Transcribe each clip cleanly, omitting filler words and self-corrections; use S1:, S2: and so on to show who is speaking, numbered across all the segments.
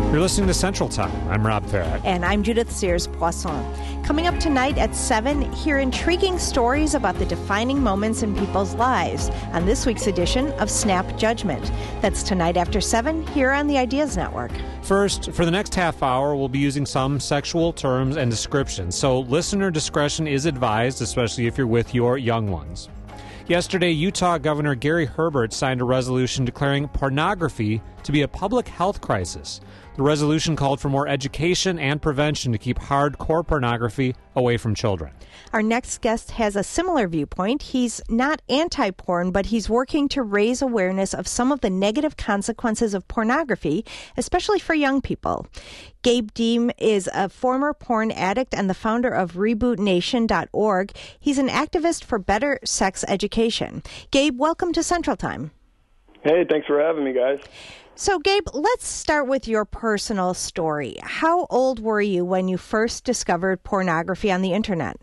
S1: You're listening to Central Time. I'm Rob Farrett.
S2: And I'm Judith Sears-Poisson. Coming up tonight at 7, hear intriguing stories about the defining moments in people's lives on this week's edition of Snap Judgment. That's tonight after 7 here on the Ideas Network.
S1: First, for the next half hour, we'll be using some sexual terms and descriptions, so listener discretion is advised, especially if you're with your young ones. Yesterday, Utah Governor Gary Herbert signed a resolution declaring pornography to be a public health crisis. The resolution called for more education and prevention to keep hardcore pornography away from children.
S2: Our next guest has a similar viewpoint. He's not anti-porn, but he's working to raise awareness of some of the negative consequences of pornography, especially for young people. Gabe Deem is a former porn addict and the founder of RebootNation.org. He's an activist for better sex education. Gabe, welcome to Central Time.
S3: Hey, thanks for having me, guys.
S2: So, Gabe, let's start with your personal story. How old were you when you first discovered pornography on the internet?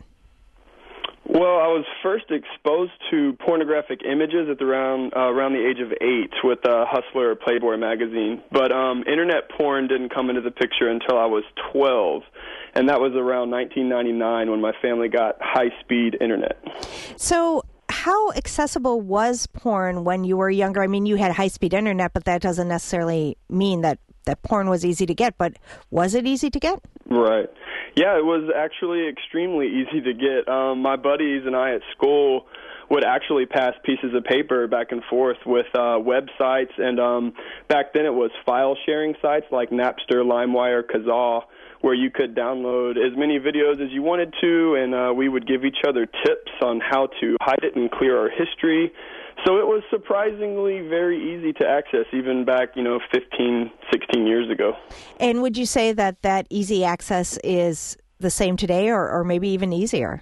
S3: Well, I was first exposed to pornographic images at around the age of 8 with Hustler or Playboy magazine. But internet porn didn't come into the picture until I was 12, and that was around 1999 when my family got high-speed internet.
S2: So, how accessible was porn when you were younger? I mean, you had high-speed internet, but that doesn't necessarily mean that porn was easy to get. But was it easy to get?
S3: Right. Yeah, it was actually extremely easy to get. My buddies and I at school would actually pass pieces of paper back and forth with websites, and back then it was file-sharing sites like Napster, LimeWire, Kazaa, where you could download as many videos as you wanted to, and we would give each other tips on how to hide it and clear our history. So it was surprisingly very easy to access, even back, 15, 16 years ago. And
S2: would you say that easy access is the same today, or maybe even easier?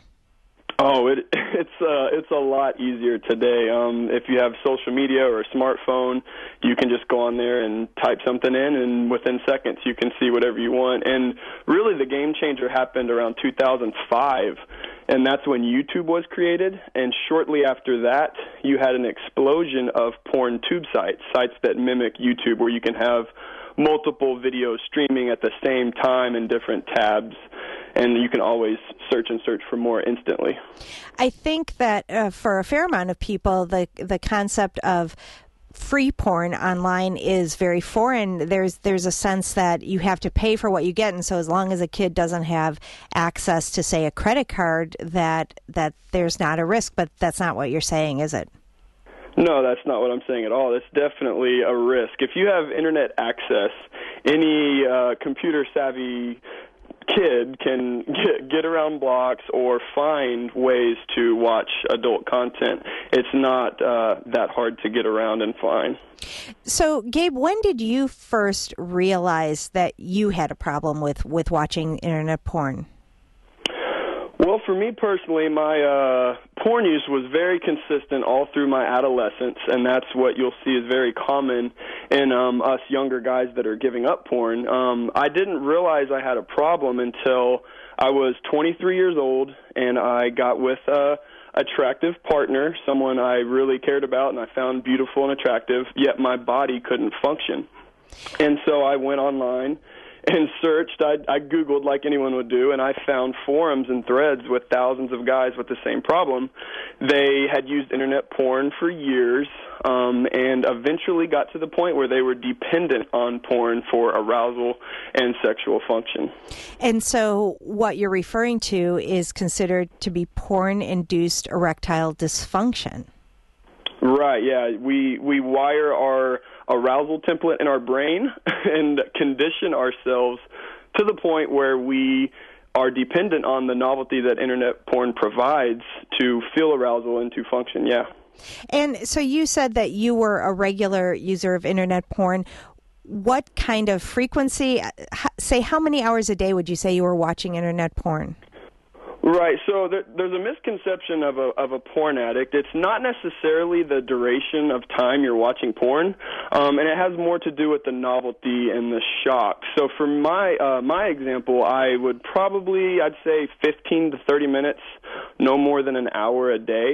S3: Oh, it's a lot easier today. If you have social media or a smartphone, you can just go on there and type something in, and within seconds you can see whatever you want. And really the game changer happened around 2005, and that's when YouTube was created. And shortly after that, you had an explosion of porn tube sites that mimic YouTube, where you can have multiple videos streaming at the same time in different tabs, and you can always search for more instantly.
S2: I think that for a fair amount of people, the concept of free porn online is very foreign. There's a sense that you have to pay for what you get, and so as long as a kid doesn't have access to, say, a credit card, that there's not a risk. But that's not what you're saying, is it?
S3: No, that's not what I'm saying at all. That's definitely a risk. If you have internet access, any computer-savvy kid can get around blocks or find ways to watch adult content. It's not that hard to get around and find.
S2: So, Gabe, when did you first realize that you had a problem with watching internet porn?
S3: Well, for me personally, my porn use was very consistent all through my adolescence, and that's what you'll see is very common in us younger guys that are giving up porn. I didn't realize I had a problem until I was 23 years old, and I got with a attractive partner, someone I really cared about and I found beautiful and attractive, yet my body couldn't function. And so I went online and searched. I Googled like anyone would do, and I found forums and threads with thousands of guys with the same problem. They had used internet porn for years, and eventually got to the point where they were dependent on porn for arousal and sexual function.
S2: And so what you're referring to is considered to be porn-induced erectile dysfunction.
S3: Right, yeah. We wire our arousal template in our brain and condition ourselves to the point where we are dependent on the novelty that internet porn provides to feel arousal and to function, yeah.
S2: And so you said that you were a regular user of internet porn. What kind of frequency, say how many hours a day would you say you were watching internet porn?
S3: Right. So there's a misconception of a porn addict. It's not necessarily the duration of time you're watching porn, and it has more to do with the novelty and the shock. So for my example, I would probably, I'd say 15 to 30 minutes, no more than an hour a day.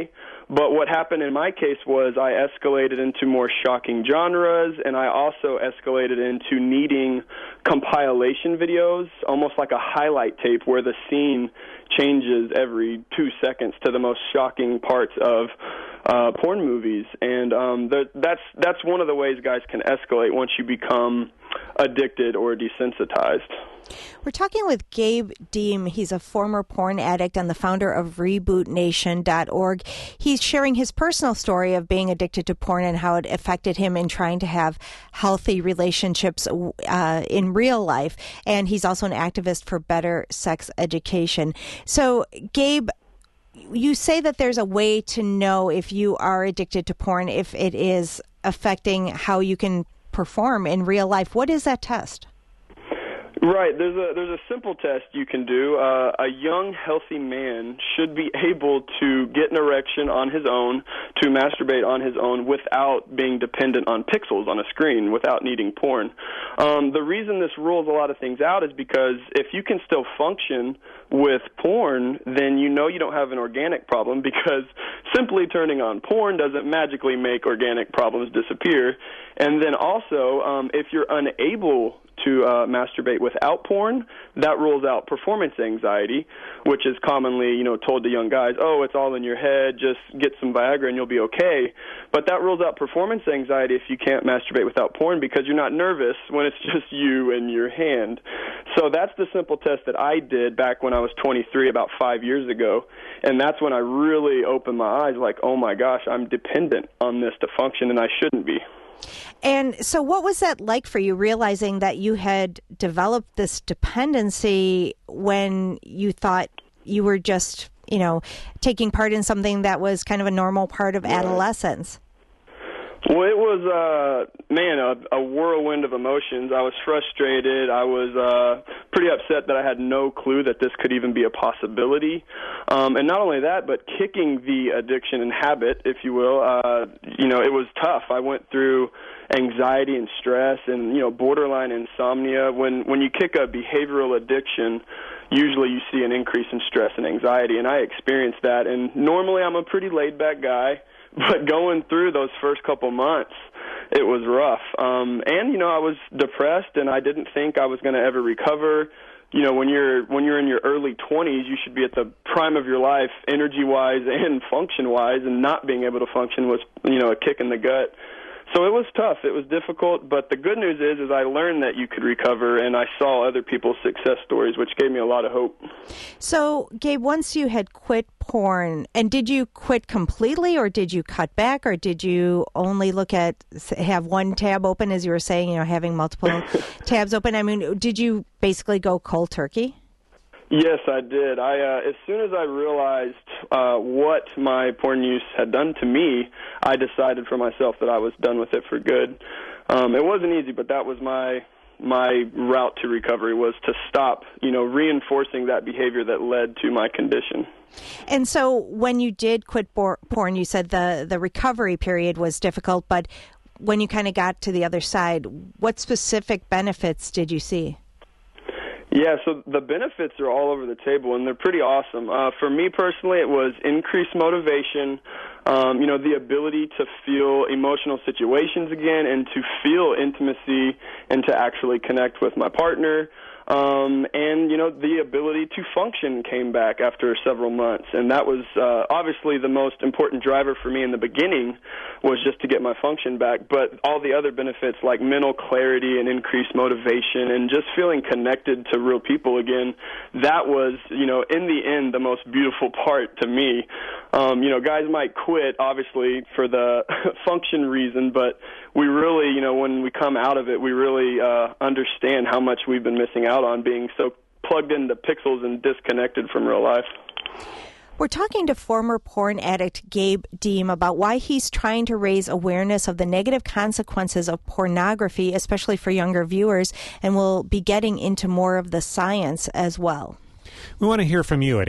S3: But what happened in my case was I escalated into more shocking genres, and I also escalated into needing compilation videos, almost like a highlight tape where the scene changes every 2 seconds to the most shocking parts of porn movies. And that's one of the ways guys can escalate once you become addicted or desensitized.
S2: We're talking with Gabe Deem. He's a former porn addict and the founder of RebootNation.org. He's sharing his personal story of being addicted to porn and how it affected him in trying to have healthy relationships in real life. And he's also an activist for better sex education. So, Gabe, you say that there's a way to know if you are addicted to porn, if it is affecting how you can perform in real life. What is that test?
S3: Right. There's a simple test you can do. A young, healthy man should be able to get an erection on his own, to masturbate on his own without being dependent on pixels on a screen, without needing porn. The reason this rules a lot of things out is because if you can still function with porn, then you know you don't have an organic problem, because simply turning on porn doesn't magically make organic problems disappear. And then also, if you're unable to masturbate without porn, that rules out performance anxiety, which is commonly, told to young guys, oh, it's all in your head, just get some Viagra and you'll be okay. But that rules out performance anxiety if you can't masturbate without porn, because you're not nervous when it's just you and your hand. So that's the simple test that I did back when I was 23, about 5 years ago. And that's when I really opened my eyes, like, oh my gosh, I'm dependent on this to function, and I shouldn't be.
S2: And so what was that like for you, realizing that you had developed this dependency when you thought you were just, taking part in something that was kind of a normal part of adolescence?
S3: Well, it was, a whirlwind of emotions. I was frustrated. I was pretty upset that I had no clue that this could even be a possibility. And not only that, but kicking the addiction and habit, if you will, it was tough. I went through anxiety and stress and, borderline insomnia. When you kick a behavioral addiction, usually you see an increase in stress and anxiety, and I experienced that. And normally I'm a pretty laid-back guy, but going through those first couple months, it was rough. And, I was depressed, and I didn't think I was going to ever recover. When you're in your early 20s, you should be at the prime of your life, energy-wise and function-wise, and not being able to function was, a kick in the gut. So it was tough. It was difficult, but the good news is I learned that you could recover, and I saw other people's success stories, which gave me a lot of hope. So,
S2: Gabe, once you had quit porn, and did you quit completely, or did you cut back, or did you only have one tab open, as you were saying, having multiple tabs open? I mean, did you basically go cold turkey?
S3: Yes, I did. As soon as I realized what my porn use had done to me, I decided for myself that I was done with it for good. It wasn't easy, but that was my route to recovery, was to stop, reinforcing that behavior that led to my condition.
S2: And so when you did quit porn, you said the recovery period was difficult, but when you kind of got to the other side, what specific benefits did you see?
S3: Yeah, so the benefits are all over the table, and they're pretty awesome. For me personally, it was increased motivation, the ability to feel emotional situations again and to feel intimacy and to actually connect with my partner. And, the ability to function came back after several months. And that was obviously the most important driver for me in the beginning, was just to get my function back. But all the other benefits, like mental clarity and increased motivation and just feeling connected to real people again, that was, in the end, the most beautiful part to me. Guys might quit, obviously, for the function reason, but we really, when we come out of it, we really understand how much we've been missing out on being so plugged into pixels and disconnected from real life.
S2: We're talking to former porn addict Gabe Deem about why he's trying to raise awareness of the negative consequences of pornography, especially for younger viewers, and we'll be getting into more of the science as well.
S1: We want to hear from you at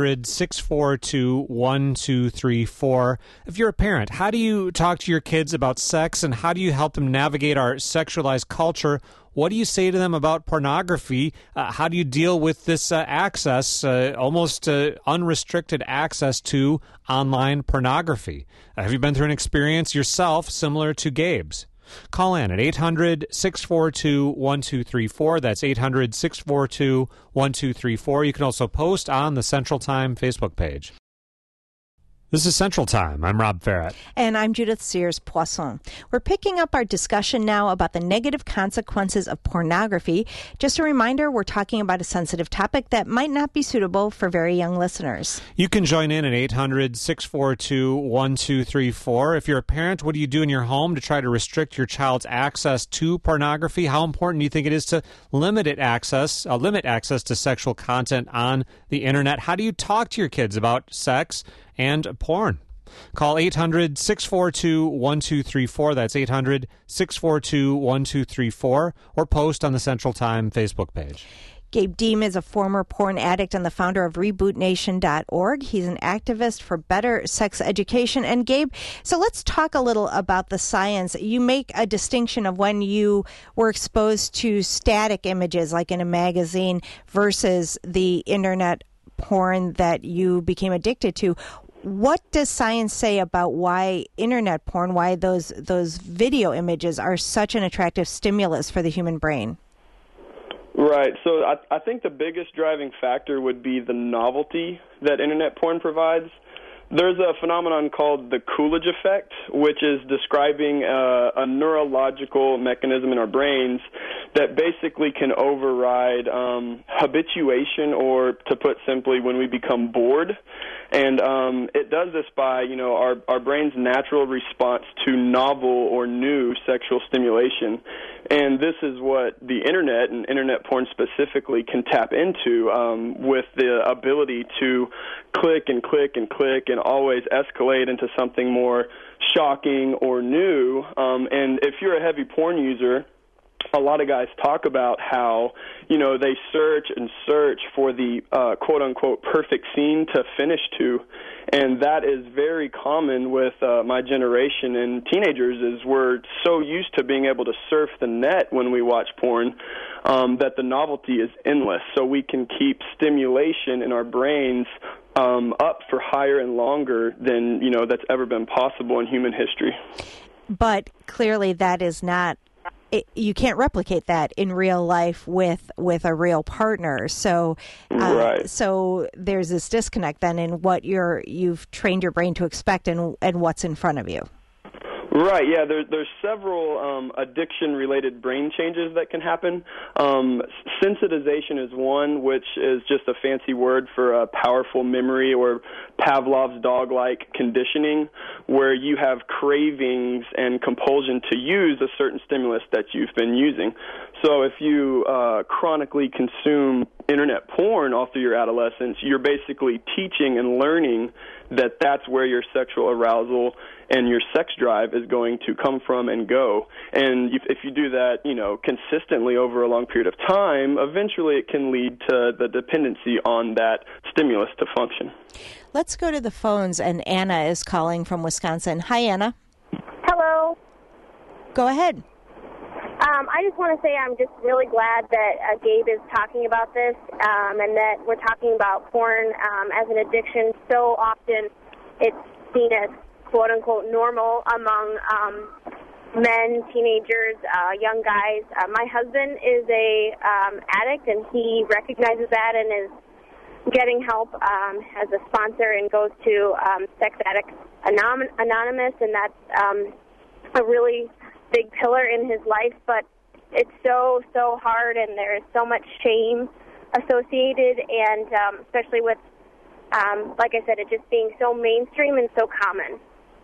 S1: 800-642-1234. If you're a parent, how do you talk to your kids about sex, and how do you help them navigate our sexualized culture? What do you say to them about pornography? How do you deal with this access, almost unrestricted access to online pornography? Have you been through an experience yourself similar to Gabe's? Call in at 800-642-1234. That's 800-642-1234. You can also post on the Central Time Facebook page. This is Central Time. I'm Rob Farrett.
S2: And I'm Judith Sears-Poisson. We're picking up our discussion now about the negative consequences of pornography. Just a reminder, we're talking about a sensitive topic that might not be suitable for very young listeners.
S1: You can join in at 800-642-1234. If you're a parent, what do you do in your home to try to restrict your child's access to pornography? How important do you think it is to limit access to sexual content on the internet? How do you talk to your kids about sex and porn? Call 800-642-1234. That's 800-642-1234, or post on the Central Time Facebook page.
S2: Gabe Deem is a former porn addict and the founder of RebootNation.org. He's an activist for better sex education. And Gabe, so let's talk a little about the science. You make a distinction of when you were exposed to static images, like in a magazine, versus the internet porn that you became addicted to. What does science say about why internet porn, why those video images are such an attractive stimulus for the human brain?
S3: Right. So I think the biggest driving factor would be the novelty that internet porn provides. There's a phenomenon called the Coolidge effect, which is describing a neurological mechanism in our brains that basically can override habituation, or to put simply, when we become bored. And it does this by, our brain's natural response to novel or new sexual stimulation. And this is what the internet, and internet porn specifically, can tap into with the ability to click and click and click and always escalate into something more shocking or new. And if you're a heavy porn user, a lot of guys talk about how, they search and search for the quote-unquote perfect scene to finish to. And that is very common with my generation and teenagers, is we're so used to being able to surf the net when we watch porn that the novelty is endless. So we can keep stimulation in our brains up for higher and longer than, that's ever been possible in human history.
S2: But clearly that is not... you can't replicate that in real life with a real partner. So,
S3: right.
S2: So there's this disconnect then in what you've trained your brain to expect and what's in front of you.
S3: Right, yeah, there's several addiction-related brain changes that can happen. Sensitization is one, which is just a fancy word for a powerful memory, or Pavlov's dog-like conditioning, where you have cravings and compulsion to use a certain stimulus that you've been using. So if you chronically consume internet porn all through your adolescence, you're basically teaching and learning that that's where your sexual arousal and your sex drive is going to come from and go. And if you do that, consistently over a long period of time, eventually it can lead to the dependency on that stimulus to function.
S2: Let's go to the phones, and Anna is calling from Wisconsin. Hi, Anna.
S4: Hello.
S2: Go ahead.
S4: I just want to say I'm just really glad that Gabe is talking about this, and that we're talking about porn as an addiction. So often it's seen as quote-unquote normal among men, teenagers, young guys. My husband is a addict, and he recognizes that and is getting help as a sponsor and goes to Sex Addicts Anonymous, and that's a really big pillar in his life. But it's so hard, and there is so much shame associated, and especially with, like I said, it just being so mainstream and so common.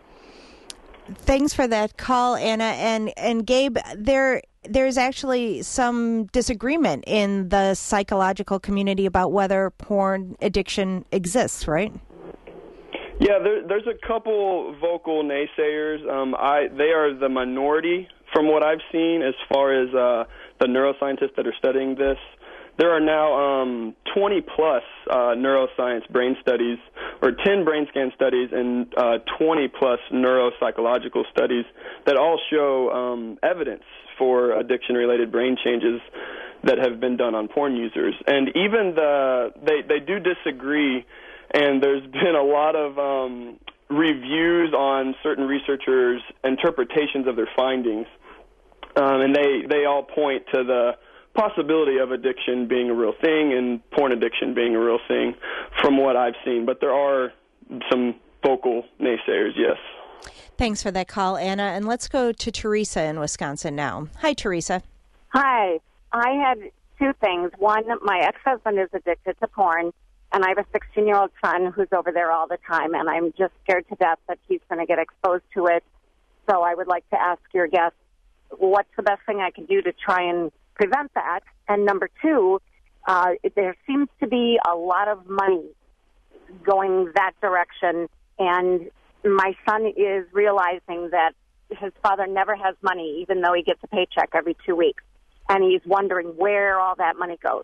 S2: Thanks for that call, Anna. And Gabe, there's actually some disagreement in the psychological community about whether porn addiction exists, right?
S3: Yeah, there's a couple vocal naysayers. They are the minority from what I've seen as far as the neuroscientists that are studying this. there are now 20 plus neuroscience brain studies, or 10 brain scan studies, and 20 plus neuropsychological studies that all show evidence for addiction-related brain changes that have been done on porn users. And even they do disagree, and there's been a lot of reviews on certain researchers' interpretations of their findings, and they all point to the possibility of addiction being a real thing and porn addiction being a real thing from what I've seen. But there are some vocal naysayers, yes.
S2: Thanks for that call, Anna. And let's go to Teresa in Wisconsin now. Hi, Teresa.
S5: Hi. I had two things. One, my ex-husband is addicted to porn, and I have a 16-year-old son who's over there all the time, and I'm just scared to death that he's going to get exposed to it. So I would like to ask your guest, what's the best thing I can do to try and prevent that? And number two, there seems to be a lot of money going that direction, and my son is realizing that his father never has money, even though he gets a paycheck every 2 weeks, and he's wondering where all that money goes.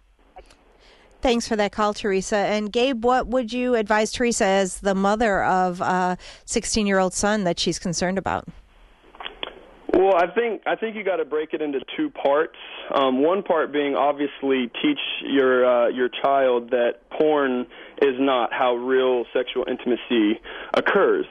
S2: Thanks for that call, Teresa. And Gabe, what would you advise Teresa as the mother of a 16-year-old son that she's concerned about?
S3: Well, I think you got to break it into two parts. One part being obviously teach your child that porn is not how real sexual intimacy occurs.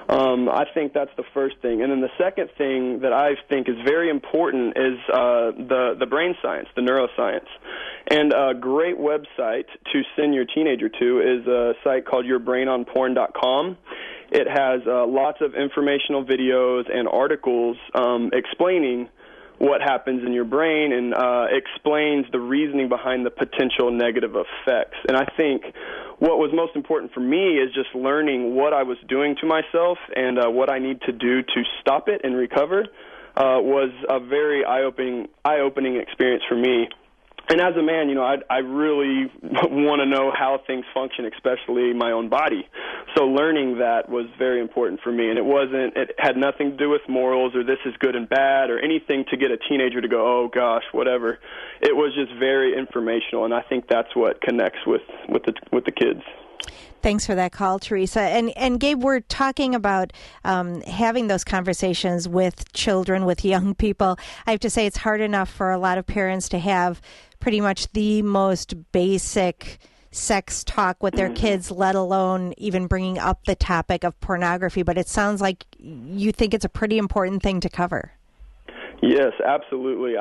S3: I think that's the first thing. And then the second thing that I think is very important is the brain science, the neuroscience. And a great website to send your teenager to is a site called yourbrainonporn.com. It has lots of informational videos and articles explaining what happens in your brain and explains the reasoning behind the potential negative effects. And I think what was most important for me is just learning what I was doing to myself and what I need to do to stop it and recover was a very eye-opening experience for me. And as a man, I really want to know how things function, especially my own body. So learning that was very important for me. And it had nothing to do with morals or this is good and bad or anything to get a teenager to go, oh gosh, whatever. It was just very informational, and I think that's what connects with the kids.
S2: Thanks for that call, Teresa. And Gabe, we're talking about having those conversations with children, with young people. I have to say it's hard enough for a lot of parents to have pretty much the most basic sex talk with their kids, let alone even bringing up the topic of pornography. But it sounds like you think it's a pretty important thing to cover. Yes,
S3: absolutely.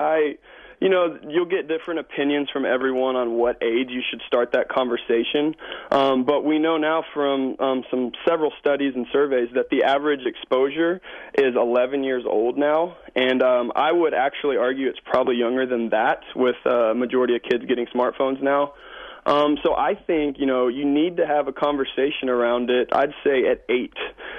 S3: You'll get different opinions from everyone on what age you should start that conversation. But we know now from several studies and surveys that the average exposure is 11 years old now. And I would actually argue it's probably younger than that with a majority of kids getting smartphones now. So I think, you need to have a conversation around it, I'd say at 8,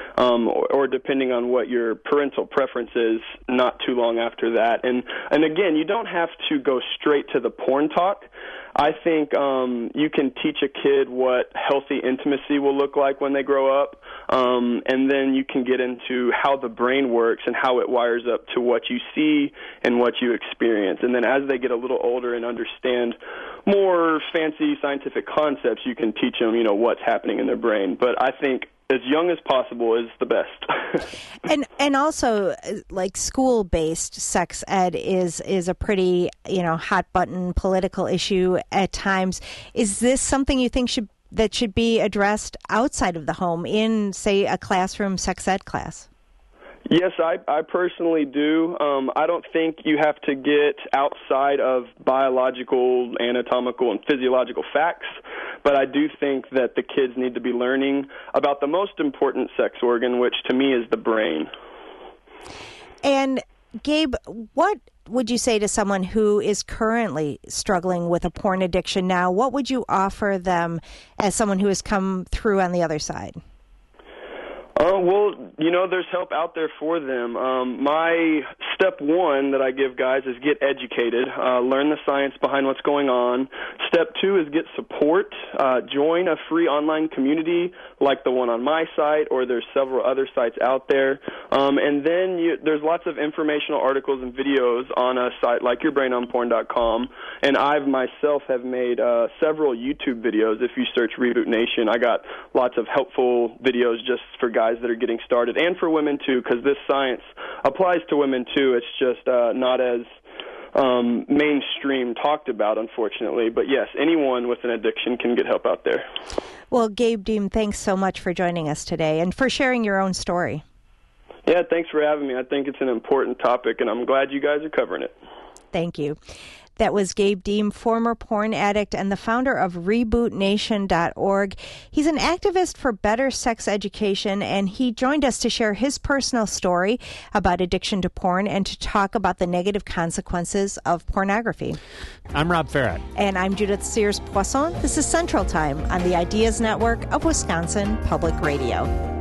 S3: or depending on what your parental preference is, not too long after that. And again, you don't have to go straight to the porn talk. I think you can teach a kid what healthy intimacy will look like when they grow up, and then you can get into how the brain works and how it wires up to what you see and what you experience. And then as they get a little older and understand more fancy scientific concepts, you can teach them, what's happening in their brain. But I think as young as possible is the best.
S2: and also, like, school-based sex ed is a pretty, hot button political issue at times. Is this something you think should be addressed outside of the home in, say, a classroom sex ed class?
S3: Yes, I personally do. I don't think you have to get outside of biological, anatomical, and physiological facts, but I do think that the kids need to be learning about the most important sex organ, which to me is the brain.
S2: And Gabe, what would you say to someone who is currently struggling with a porn addiction now? What would you offer them as someone who has come through on the other side?
S3: Well, there's help out there for them. My step one that I give guys is get educated, learn the science behind what's going on. Step two is get support. Join a free online community like the one on my site, or there's several other sites out there. And then there's lots of informational articles and videos on a site like yourbrainonporn.com. And I've myself have made several YouTube videos. If you search Reboot Nation, I got lots of helpful videos just for guys that are getting started, and for women too, because this science applies to women too. It's just not as mainstream talked about, unfortunately. But yes, anyone with an addiction can get help out there.
S2: Well, Gabe Deem, thanks so much for joining us today and for sharing your own story.
S3: Yeah, thanks for having me. I think it's an important topic, and I'm glad you guys are covering it.
S2: Thank you. That was Gabe Deem, former porn addict and the founder of RebootNation.org. He's an activist for better sex education, and he joined us to share his personal story about addiction to porn and to talk about the negative consequences of pornography.
S1: I'm Rob Farrett.
S2: And I'm Judith Sears Poisson. This is Central Time on the Ideas Network of Wisconsin Public Radio.